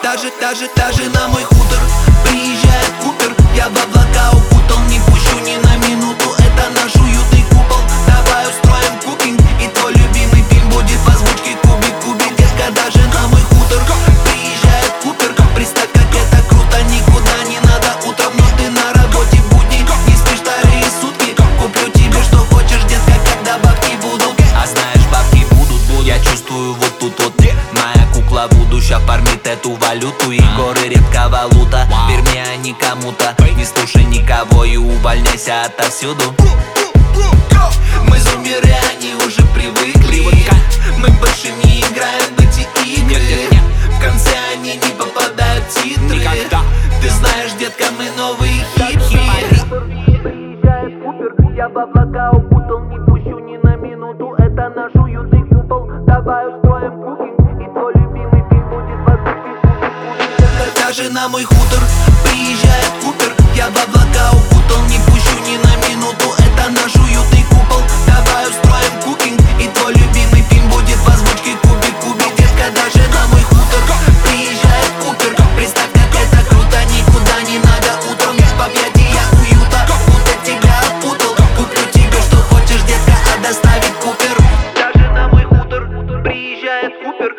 Даже на мой хутор приезжает Купер. Я в облака укутал, не пущу ни на минуту. Это наш уютный купол. Давай устроим кукинг, и твой любимый фильм будет в озвучке кубик. Детка, даже на мой хутор приезжает Купер. Представь, как это круто, никуда не надо утром. Но ты на работе в будни, не спишь вторые сутки. Куплю тебе, что хочешь, детка, когда бабки будут. А знаешь, бабки будут. Я чувствую вот тут вот. Моя кукла будущая фармит эту валюту. И горы редко валута. Верь мне, а не кому-то. Не слушай никого и увольняйся отовсюду. Мы зумеры, они уже привыкли. Мы больше не играем в эти игры. В конце они не попадают в титры. Ты знаешь, детка, мы новые хипхи. Приезжает Купер, я в облака укутал, не пущу ни на минуту. Это наш уютный купол. Давай устроим кукинг, и твой любимый фильм будет в озвучке. Даже на мой хутор приезжает Купер. Я в облака укутал, не пущу ни на минуту. Это наш уютный купол. Давай устроим кукинг, и твой любимый фильм будет в озвучке кубик. Детка, даже на мой хутор приезжает Купер. Представь, как это круто, никуда не надо утром. В объятия уюта, будто тебя опутал. Куплю тебе, что хочешь, детка, а доставит Купер. Даже на мой хутор приезжает Купер.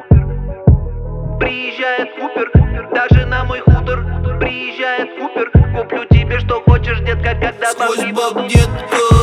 Приезжает Купер. Даже на мой хутор приезжает Купер. Куплю тебе, что хочешь, детка, когда бабки будут. Детка.